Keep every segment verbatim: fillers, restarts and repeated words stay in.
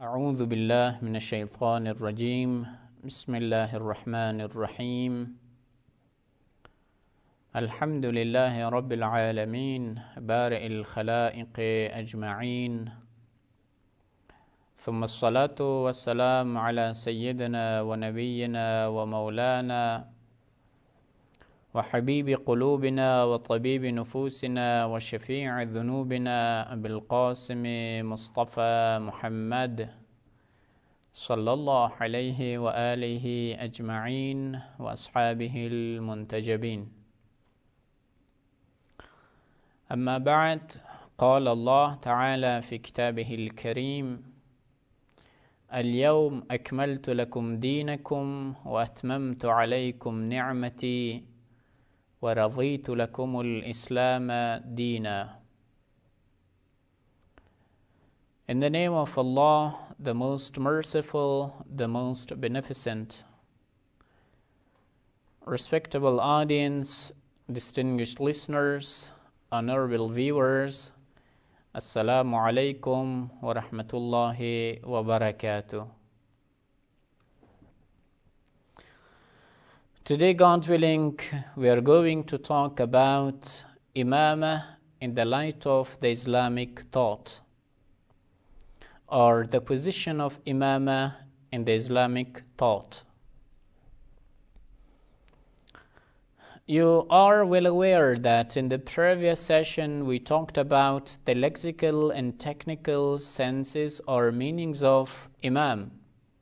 أعوذ بالله من الشيطان الرجيم بسم الله الرحمن الرحيم الحمد لله رب العالمين بارئ الخلائق أجمعين ثم الصلاة والسلام على سيدنا ونبينا ومولانا وحبيب قلوبنا وطبيب نفوسنا وشفيع ذنوبنا أبي القاسم مصطفى محمد صلى الله عليه وآله أجمعين وأصحابه المنتجبين. أما بعد، قال الله تعالى في كتابه الكريم: اليوم أكملت لكم دينكم وأتممت عليكم نعمتي وَرَضِيتُ لَكُمُ الْإِسْلَامَ دِينًا. In the name of Allah, the most merciful, the most beneficent. Respectable audience, distinguished listeners, honorable viewers, Assalamu alaikum wa rahmatullahi wa barakatuh. Today, God willing, we are going to talk about Imamah in the light of the Islamic thought, or the position of Imamah in the Islamic thought. You are well aware that in the previous session we talked about the lexical and technical senses or meanings of Imam.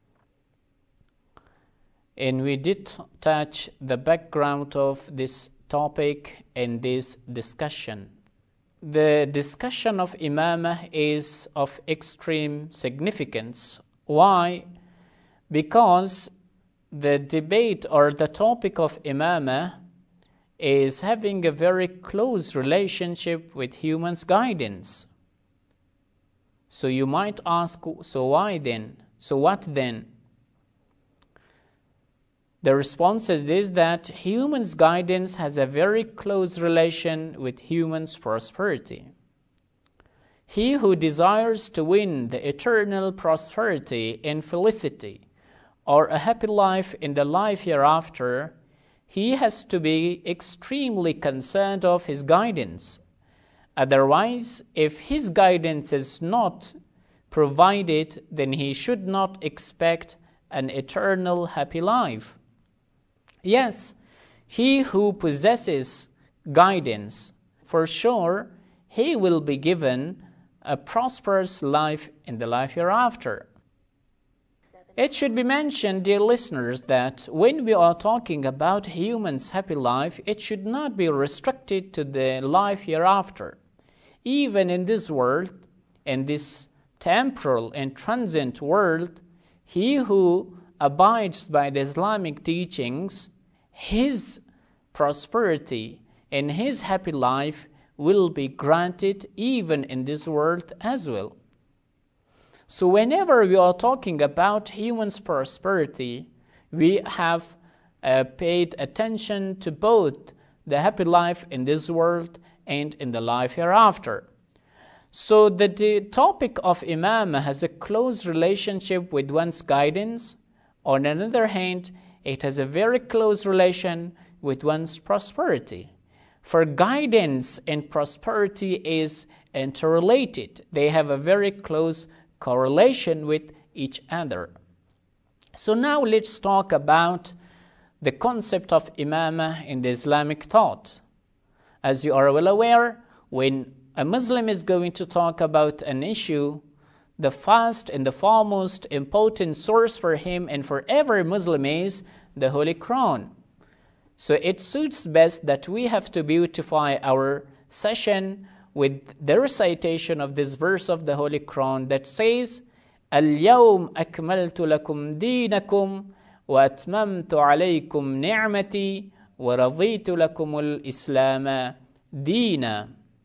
And we did touch the background of this topic in this discussion. The discussion of Imamah is of extreme significance. Why? Because the debate or the topic of Imamah is having a very close relationship with humans' guidance. So you might ask, so why then? So what then? The response is this, that humans' guidance has a very close relation with humans' prosperity. He who desires to win the eternal prosperity and felicity, or a happy life in the life hereafter, he has to be extremely concerned of his guidance. Otherwise, if his guidance is not provided, then he should not expect an eternal happy life. Yes, he who possesses guidance, for sure, he will be given a prosperous life in the life hereafter. It should be mentioned, dear listeners, that when we are talking about humans' happy life, it should not be restricted to the life hereafter. Even in this world, in this temporal and transient world, he who abides by the Islamic teachings, his prosperity and his happy life will be granted even in this world as well. So whenever we are talking about humans' prosperity, we have uh, paid attention to both the happy life in this world and in the life hereafter. So the, the topic of Imamah has a close relationship with one's guidance. On the other hand, it has a very close relation with one's prosperity. For guidance and prosperity is interrelated. They have a very close correlation with each other. So now let's talk about the concept of Imamah in the Islamic thought. As you are well aware, when a Muslim is going to talk about an issue, the first and the foremost important source for him and for every Muslim is the Holy Quran. So it suits best that we have to beautify our session with the recitation of this verse of the Holy Quran that says, اليوم أكملت لكم دينكم وأتممت عليكم نعمتي ورضيت لكم الإسلام دينا.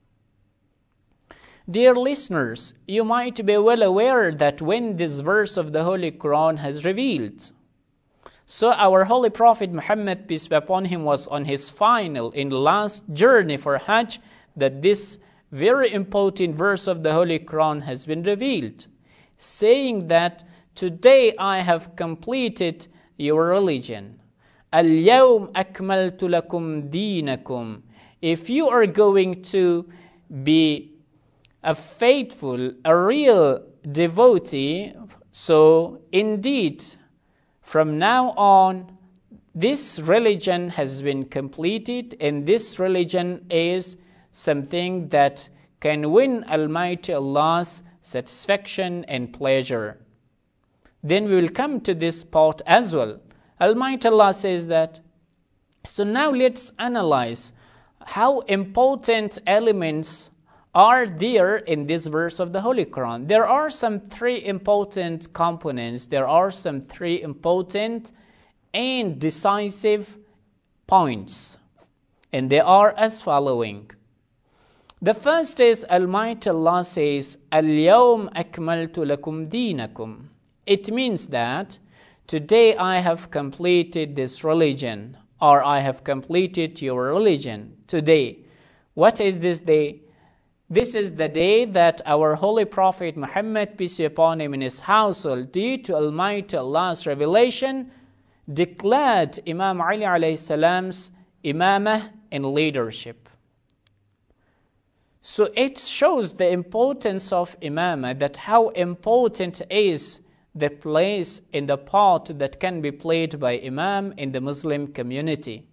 Dear listeners, you might be well aware that when this verse of the Holy Quran has revealed, so our Holy Prophet Muhammad, peace be upon him, was on his final and last journey for Hajj, that this very important verse of the Holy Quran has been revealed. saying that today I have completed your religion. Al-yawm akmaltu lakum deenakum. If you are going to be a faithful, a real devotee, so indeed, from now on, this religion has been completed, and this religion is something that can win Almighty Allah's satisfaction and pleasure. Then we will come to this part as well. Almighty Allah says that, so now let's analyze how important elements are there in this verse of the Holy Quran. There are some three important components, there are some three important and decisive points, and they are as following. The first is, Almighty Allah says, Al-yawm akmaltu lakum deenakum. It means that today I have completed this religion, or I have completed your religion today. What is this day? This is the day that our Holy Prophet Muhammad, peace be upon him, in his household, due to Almighty Allah's revelation, declared Imam Ali alayhi salam's imamah and leadership. So it shows the importance of imamah, that how important is the place and the part that can be played by imam in the Muslim community.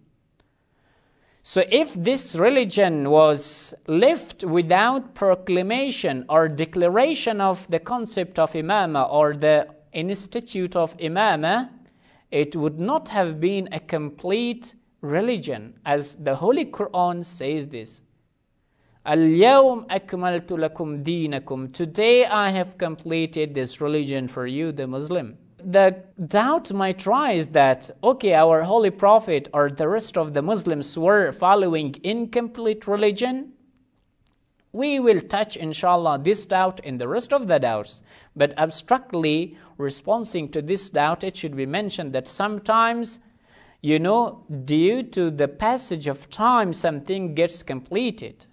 So if this religion was left without proclamation or declaration of the concept of imamah or the institute of imamah, it would not have been a complete religion, as the Holy Quran says this. Al-yawm akmaltu lakum deenakum. Today I have completed this religion for you, the Muslim. The doubt might rise that, okay, our Holy Prophet or the rest of the Muslims were following incomplete religion. We will touch, inshallah, this doubt and the rest of the doubts. But abstractly responding to this doubt, it should be mentioned that sometimes, you know, due to the passage of time, something gets completed.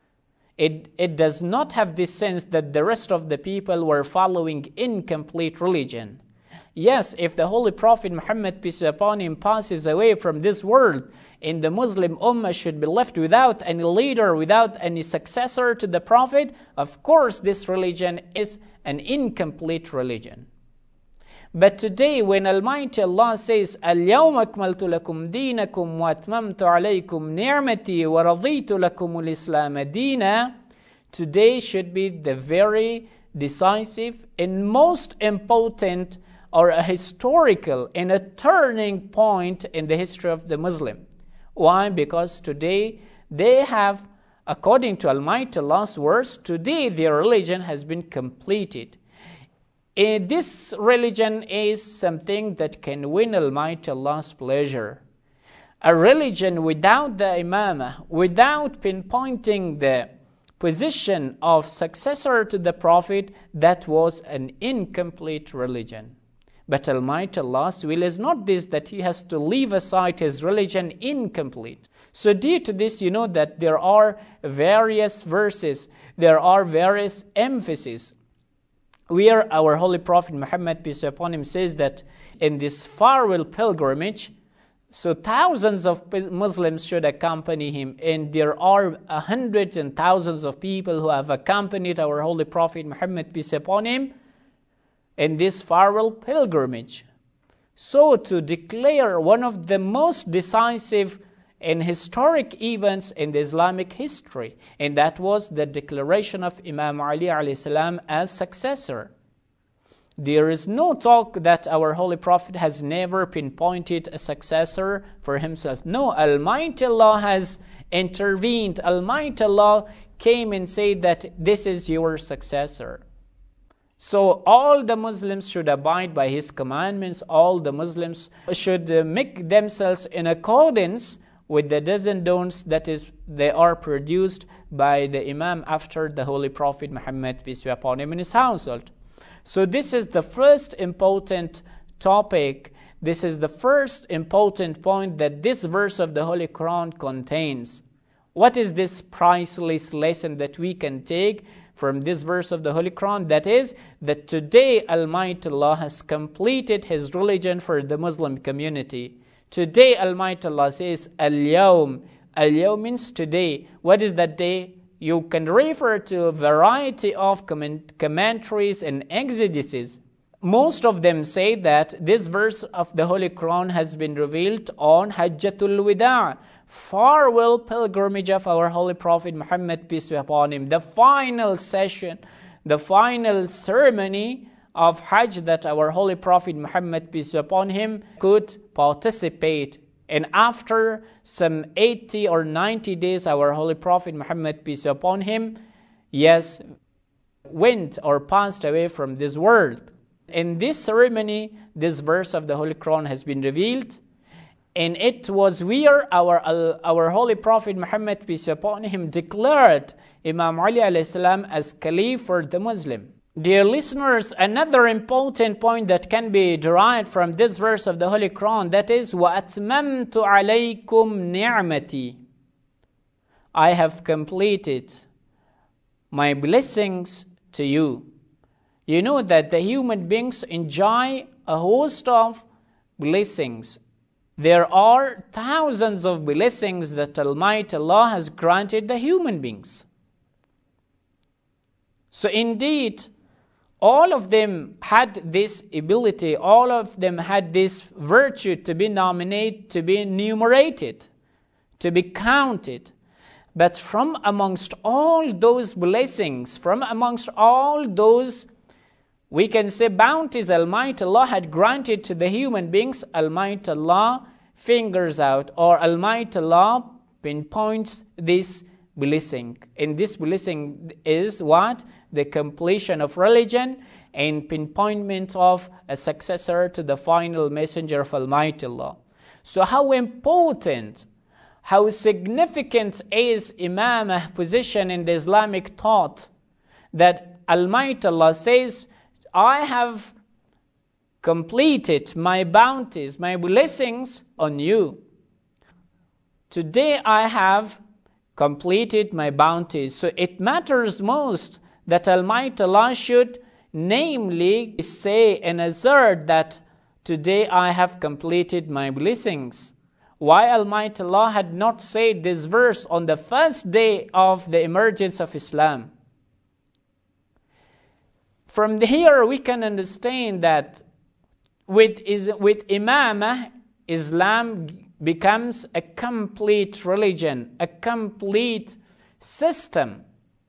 It, it does not have this sense that the rest of the people were following incomplete religion. Yes, if the Holy Prophet Muhammad, peace be upon him, passes away from this world, and the Muslim Ummah should be left without any leader, without any successor to the Prophet, of course this religion is an incomplete religion. But today, when Almighty Allah says, Al-yawma akmaltu lakum deenakum wa atmamtu alaykum ni'mati wa raditu lakum al-islam deena, today should be the very decisive and most important or a historical and a turning point in the history of the Muslim. Why? Because today they have, according to Almighty Allah's words, today their religion has been completed. And this religion is something that can win Almighty Allah's pleasure. A religion without the imamah, without pinpointing the position of successor to the Prophet, that was an incomplete religion. But Almighty Allah's will is not this, that He has to leave aside His religion incomplete. So due to this, you know that there are various verses, there are various emphases, where our Holy Prophet Muhammad, peace be upon him, says that in this farewell pilgrimage, so thousands of Muslims should accompany him, and there are hundreds and thousands of people who have accompanied our Holy Prophet Muhammad, peace be upon him, in this farewell pilgrimage. So to declare one of the most decisive and historic events in the Islamic history, and that was the declaration of Imam Ali alayhi salam as successor. There is no talk that our Holy Prophet has never pinpointed a successor for himself. No, Almighty Allah has intervened. Almighty Allah came and said that this is your successor. So all the Muslims should abide by His commandments. All the Muslims should make themselves in accordance with the do's and don'ts that is they are produced by the Imam after the Holy Prophet Muhammad, peace be upon him, in his household. So this is the first important topic. This is the first important point that this verse of the Holy Quran contains. What is this priceless lesson that we can take from this verse of the Holy Quran, that is, that today Almighty Allah has completed His religion for the Muslim community. Today Almighty Allah says, Al-Yawm. Al-Yawm means today. What is that day? You can refer to a variety of commentaries and exegesis. Most of them say that this verse of the Holy Quran has been revealed on Hajjatul Wida', farewell pilgrimage of our Holy Prophet Muhammad, peace be upon him, the final session, the final ceremony of Hajj that our Holy Prophet Muhammad, peace be upon him, could participate. And after some eighty or ninety days, our Holy Prophet Muhammad, peace be upon him, yes, went or passed away from this world. In this ceremony, this verse of the Holy Quran has been revealed, and it was where our, our Holy Prophet Muhammad, peace be upon him, declared Imam Ali alayhi salam as Caliph for the Muslim. Dear listeners, another important point that can be derived from this verse of the Holy Quran, that is, وَأَتْمَمْتُ عَلَيْكُمْ نِعْمَتِي. I have completed my blessings to you. You know that the human beings enjoy a host of blessings. There are thousands of blessings that Almighty Allah has granted the human beings. So indeed, all of them had this ability, all of them had this virtue to be nominated, to be enumerated, to be counted. But from amongst all those blessings, from amongst all those, we can say, bounties Almighty Allah had granted to the human beings, Almighty Allah fingers out, or Almighty Allah pinpoints this blessing. And this blessing is what? The completion of religion and pinpointment of a successor to the final messenger of Almighty Allah. So how important, how significant is Imamah position in the Islamic thought, that Almighty Allah says, I have completed my bounties, my blessings on you. Today I have completed my bounties. So it matters most that Almighty Allah should namely say and assert that today I have completed my blessings. Why Almighty Allah had not said this verse on the first day of the emergence of Islam? From here we can understand that with, is, with Imamah, Islam becomes a complete religion, a complete system.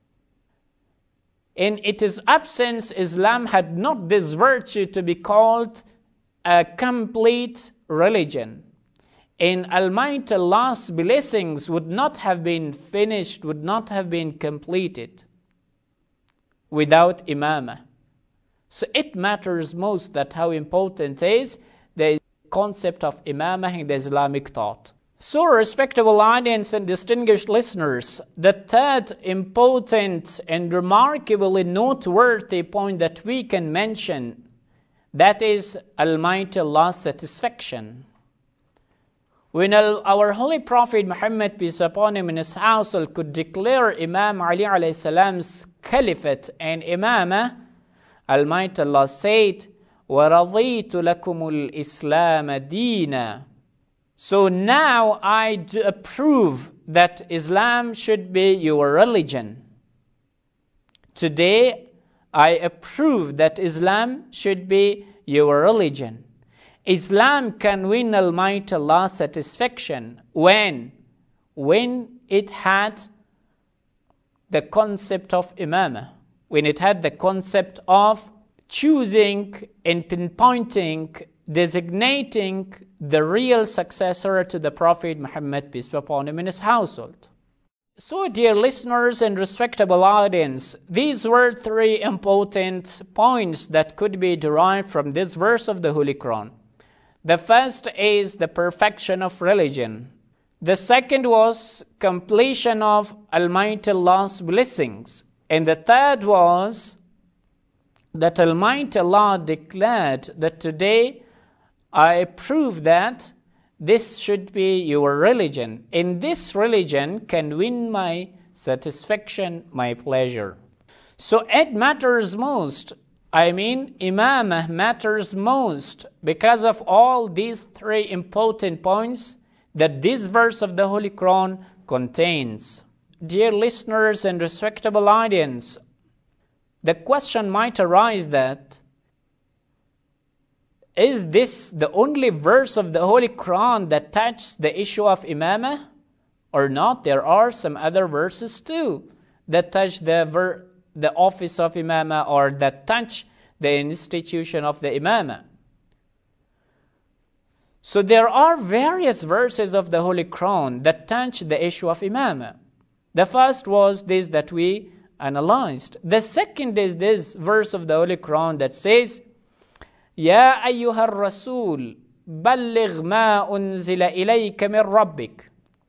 In its absence, Islam had not this virtue to be called a complete religion. And Almighty Allah's blessings would not have been finished, would not have been completed without Imamah. So it matters most that how important is the concept of Imamah in the Islamic thought. So, respectable audience and distinguished listeners, the third important and remarkably noteworthy point that we can mention, that is Almighty Allah's satisfaction. When our Holy Prophet Muhammad, peace upon him, in his household could declare Imam Ali alayhi salam's caliphate and Imamah, Almighty Allah said, وَرَضِيتُ لَكُمُ الْإِسْلَامَ دِينًا. So now I do approve that Islam should be your religion. Today I approve that Islam should be your religion. Islam can win Almighty Allah's satisfaction when? When it had the concept of Imamah, when it had the concept of choosing and pinpointing, designating the real successor to the Prophet Muhammad, peace be upon him, in his household. So, dear listeners and respectable audience, these were three important points that could be derived from this verse of the Holy Quran. The first is the perfection of religion. The second was completion of Almighty Allah's blessings. And the third was that Almighty Allah declared that today I prove that this should be your religion. And this religion can win my satisfaction, my pleasure. So it matters most. I mean, imamah matters most because of all these three important points that this verse of the Holy Quran contains. Dear listeners and respectable audience, the question might arise that, is this the only verse of the Holy Quran that touches the issue of imamah or not? There are some other verses too that touch the ver- the office of imamah or that touch the institution of the imamah. So there are various verses of the Holy Quran that touch the issue of imamah. The first was this that we analyzed. The second is this verse of the Holy Quran that says, يا أيها الرسول بلغ ما أنزل إليك من ربك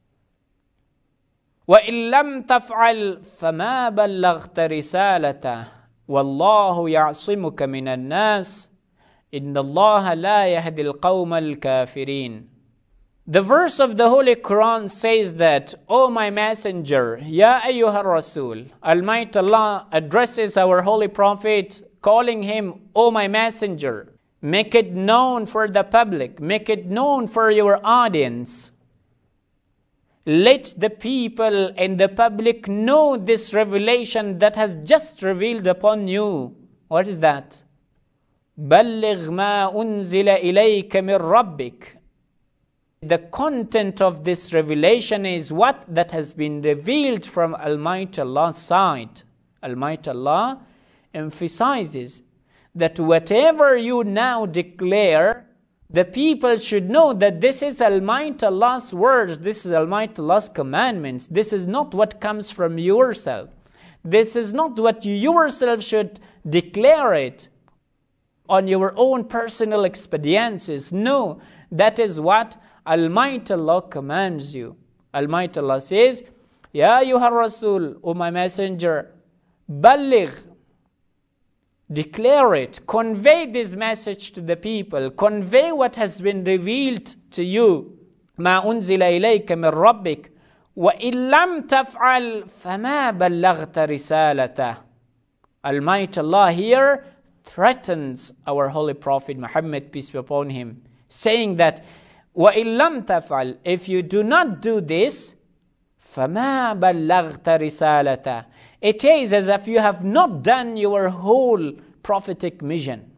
وإن لم تفعل فما بلغت رسالته والله يعصمك من الناس إن الله لا يهدي القوم الكافرين. The verse of the Holy Quran says that, O my messenger, Ya ayyuhar Rasul, Almighty Allah addresses our Holy Prophet, calling him, O my messenger, make it known for the public, make it known for your audience. Let the people and the public know this revelation that has just revealed upon you. What is that? بَلِّغْ مَا أُنزِلَ إِلَيْكَ مِنْ رَبِّكَ. The content of this revelation is what that has been revealed from Almighty Allah's side. Almighty Allah emphasizes that whatever you now declare, the people should know that this is Almighty Allah's words, this is Almighty Allah's commandments. This is not what comes from yourself. This is not what you yourself should declare it on your own personal expediencies. No, that is what Almighty Allah commands you. Almighty Allah says, Ya ayyuhar Rasul, O my messenger, balligh, declare it, convey this message to the people, convey what has been revealed to you. ما أنزل إليك من ربك وإن لم تفعل فما بلغت رسالته. Almighty Allah here threatens our Holy Prophet Muhammad, peace be upon him, saying that وَإِن لَمْ تَفْعَلْ, if you do not do this, فَمَا بَلَّغْتَ رِسَالَتَهُ, it is as if you have not done your whole prophetic mission.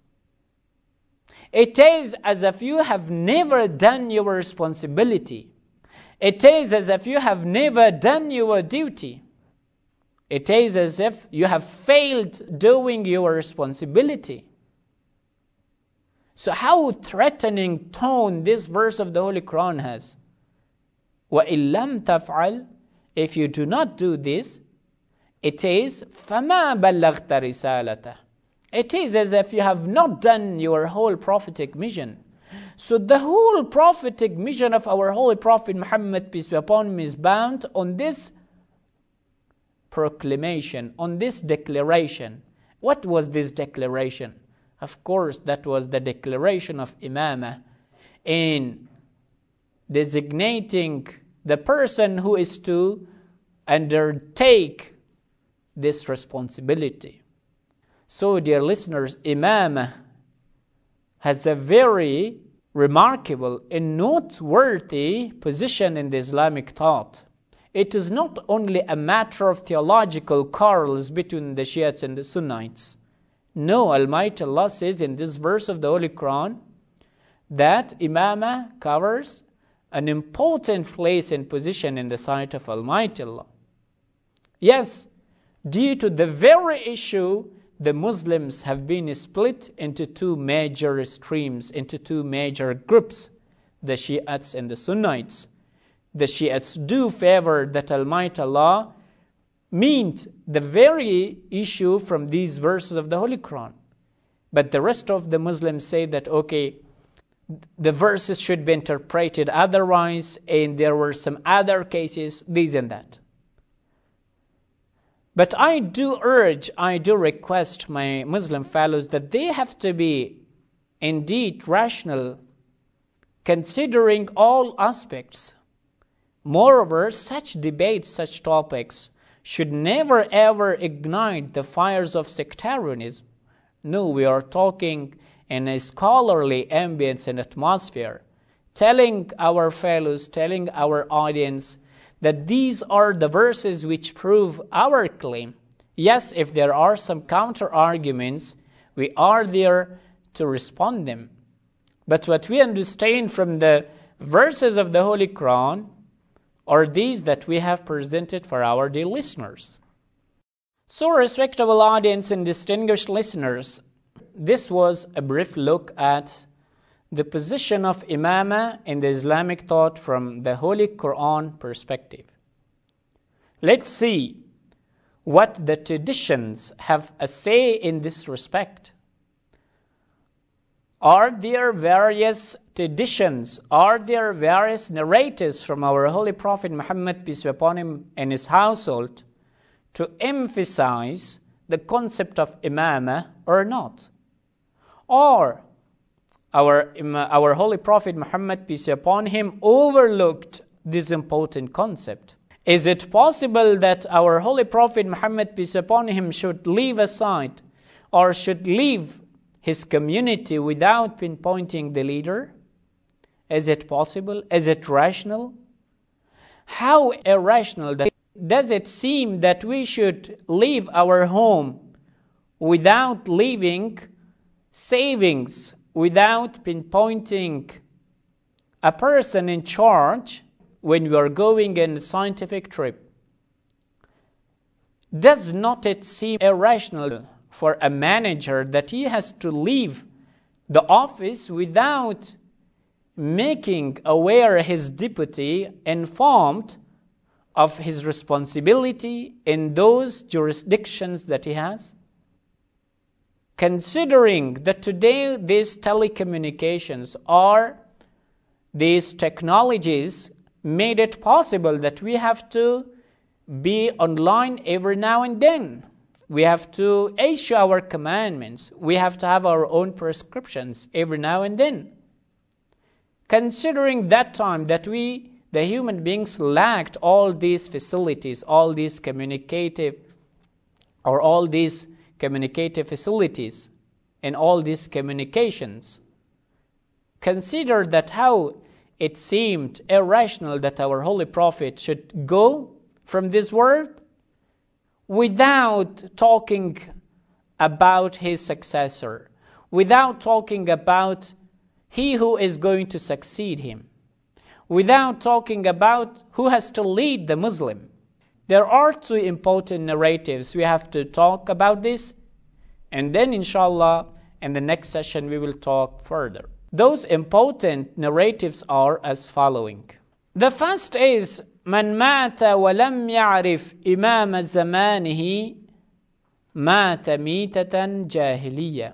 It is as if you have never done your responsibility. It is as if you have never done your duty. It is as if you have failed doing your responsibility. So how threatening tone this verse of the Holy Quran has. وَإِن لَمْ تَفْعَلْ, if you do not do this, it is فَمَا بَلَّغْتَ رِسَالَتَهُ, it is as if you have not done your whole prophetic mission. So the whole prophetic mission of our Holy Prophet Muhammad, peace be upon him, is bound on this proclamation, on this declaration. What was this declaration? Of course, that was the declaration of imamah in designating the person who is to undertake this responsibility. So, dear listeners, imamah has a very remarkable and noteworthy position in the Islamic thought. It is not only a matter of theological quarrels between the Shiites and the Sunnites. No, Almighty Allah says in this verse of the Holy Quran that imamah covers an important place and position in the sight of Almighty Allah. Yes, due to the very issue, the Muslims have been split into two major streams, into two major groups, the Shiites and the Sunnites. The Shiites do favor that Almighty Allah meant the very issue from these verses of the Holy Quran. But the rest of the Muslims say that, okay, the verses should be interpreted otherwise, and there were some other cases, this and that. But I do urge, I do request my Muslim fellows that they have to be indeed rational, considering all aspects. Moreover, such debates, such topics, should never ever ignite the fires of sectarianism. No, we are talking in a scholarly ambience and atmosphere, telling our fellows, telling our audience that these are the verses which prove our claim. Yes, if there are some counter-arguments, we are there to respond them. But what we understand from the verses of the Holy Quran are these that we have presented for our dear listeners. So, respectable audience and distinguished listeners, this was a brief look at the position of Imamah in the Islamic thought from the Holy Quran perspective. Let's see what the traditions have a say in this respect. Are there various traditions, are there various narratives from our Holy Prophet Muhammad, peace be upon him, and his household to emphasize the concept of Imamah or not? Or our, our Holy Prophet Muhammad, peace be upon him, overlooked this important concept? Is it possible that our Holy Prophet Muhammad, peace be upon him, should leave aside or should leave his community without pinpointing the leader? Is it possible? Is it rational? How irrational does it seem that we should leave our home without leaving savings, without pinpointing a person in charge when we are going on a scientific trip? Does not it seem irrational for a manager that he has to leave the office without making aware his deputy informed of his responsibility in those jurisdictions that he has? Considering that today these telecommunications or these technologies made it possible that we have to be online every now and then. We have to issue our commandments. We have to have our own prescriptions every now and then. Considering that time that we, the human beings, lacked all these facilities, all these communicative, or all these communicative facilities, and all these communications, consider that how it seemed irrational that our Holy Prophet should go from this world without talking about his successor, without talking about he who is going to succeed him, without talking about who has to lead the Muslim. There are two important narratives. We have to talk about this, and then inshallah in the next session we will talk further. Those important narratives are as following. The first is من مات ولم يعرف إمام زمانه مات ميتة جاهلية.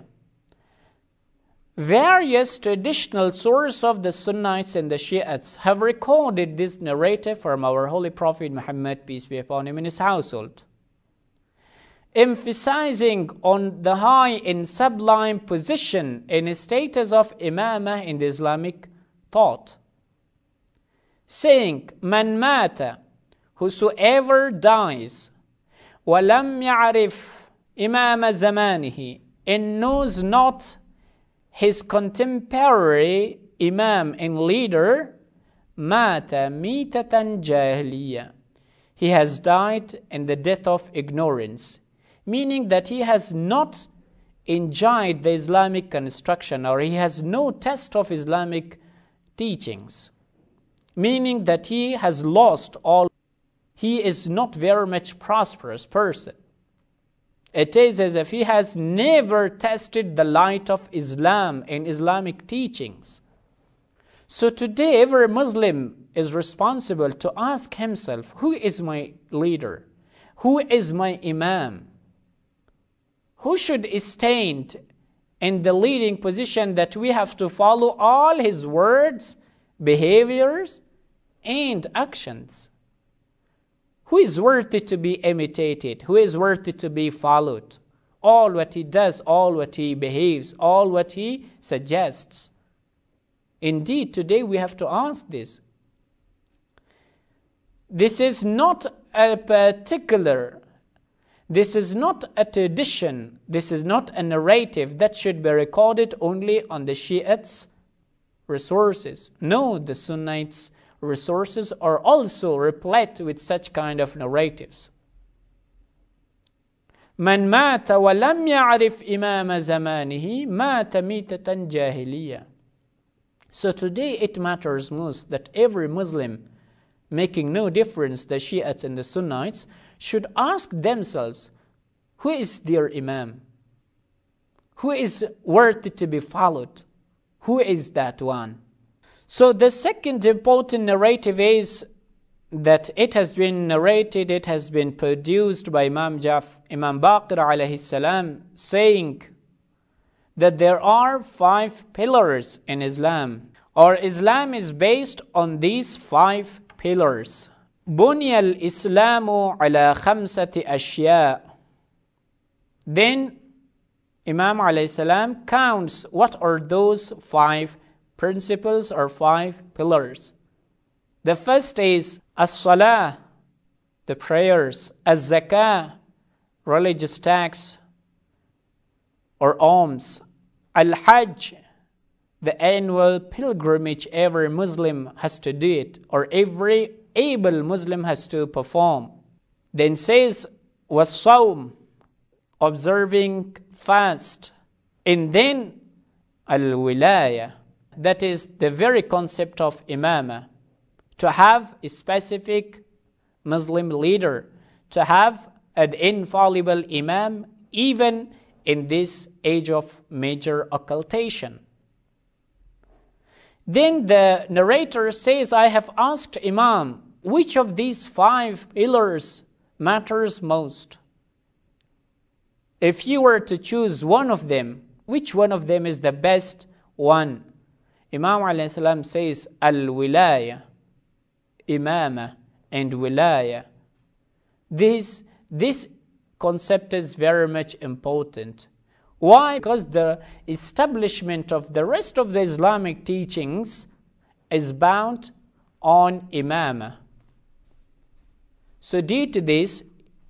Various traditional sources of the Sunnites and the Shiites have recorded this narrative from our Holy Prophet Muhammad, peace be upon him, and his household, emphasizing on the high and sublime position and status of Imamah in the Islamic thought, saying, Man mata, whosoever dies, walam ya'rif imama zamanihi, and knows not his contemporary imam and leader, mata mitatan jahiliya, he has died in the death of ignorance, meaning that he has not enjoyed the Islamic construction, or he has no test of Islamic teachings, meaning that he has lost all. He is not very much prosperous person. It is as if he has never tested the light of Islam and Islamic teachings. So today every Muslim is responsible to ask himself, who is my leader? Who is my imam? Who should stand in the leading position that we have to follow all his words, behaviors, and actions? Who is worthy to be imitated? Who is worthy to be followed? All what he does, all what he behaves, all what he suggests. Indeed, today we have to ask this. This is not a particular, this is not a tradition, this is not a narrative that should be recorded only on the Shiites' resources. No, the Sunnites' resources are also replete with such kind of narratives. من مات ولم يعرف إمام زمانه مات ميتة جاهلية. So today it matters most that every Muslim, making no difference the Shiites and the Sunnites, should ask themselves, who is their Imam? Who is worthy to be followed? Who is that one? So the second important narrative is that it has been narrated, it has been produced by Imam Jaf, Imam Baqir alayhi salam, saying that there are five pillars in Islam, or Islam is based on these five pillars. بُنِيَ الْإِسْلَامُ عَلَى خَمْسَةِ أَشْيَاء. Then Imam alayhi salam counts what are those five principles or five pillars. The first is as-salah, the prayers, az-zakah, religious tax or alms, al-hajj, the annual pilgrimage every Muslim has to do it, or every able Muslim has to perform. Then says was-sawm, observing fast, and then al-wilaya, that is the very concept of imamah, to have a specific Muslim leader, to have an infallible imam even in this age of major occultation. Then the narrator says, I have asked Imam, which of these five pillars matters most? If you were to choose one of them, which one of them is the best one? Imam alayhi salam says, al-wilaya, imama and wilaya. This, this concept is very much important. Why? Because the establishment of the rest of the Islamic teachings is bound on imama. So due to this,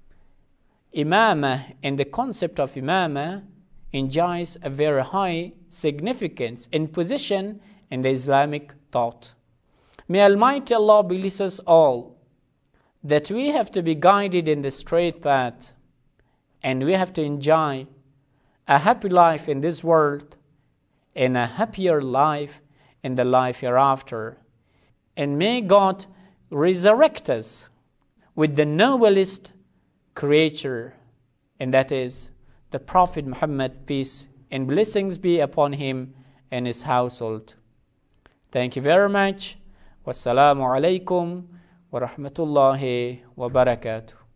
imama and the concept of imama enjoys a very high significance and position in the Islamic thought. May Almighty Allah bless us all that we have to be guided in the straight path and we have to enjoy a happy life in this world and a happier life in the life hereafter. And may God resurrect us with the noblest creature, and that is the Prophet Muhammad, peace and blessings be upon him and his household. Thank you very much. Wassalamu alaikum wa rahmatullahi wa barakatuh.